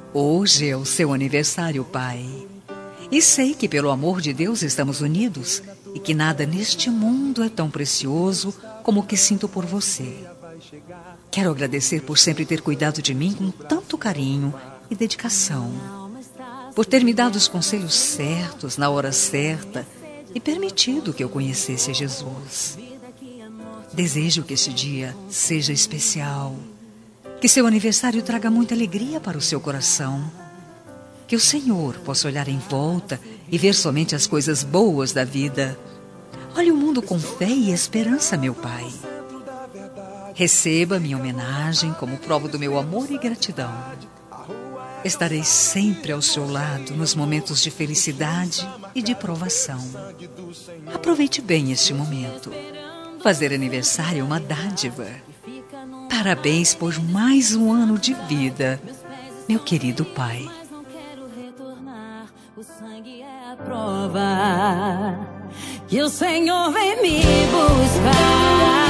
Hoje é o seu aniversário, Pai. E sei que pelo amor de Deus estamos unidos e que nada neste mundo é tão precioso como o que sinto por você. Quero agradecer por sempre ter cuidado de mim com tanto carinho e dedicação, por ter me dado os conselhos certos na hora certa e permitido que eu conhecesse Jesus. Desejo que este dia seja especial, que seu aniversário traga muita alegria para o seu coração, que o Senhor possa olhar em volta e ver somente as coisas boas da vida. Olhe o mundo com fé e esperança, meu Pai. Receba minha homenagem como prova do meu amor e gratidão. Estarei sempre ao seu lado nos momentos de felicidade e de provação. Aproveite bem este momento. Fazer aniversário é uma dádiva. Parabéns por mais um ano de vida, meu querido Pai. O sangue é a prova que o Senhor vem me buscar.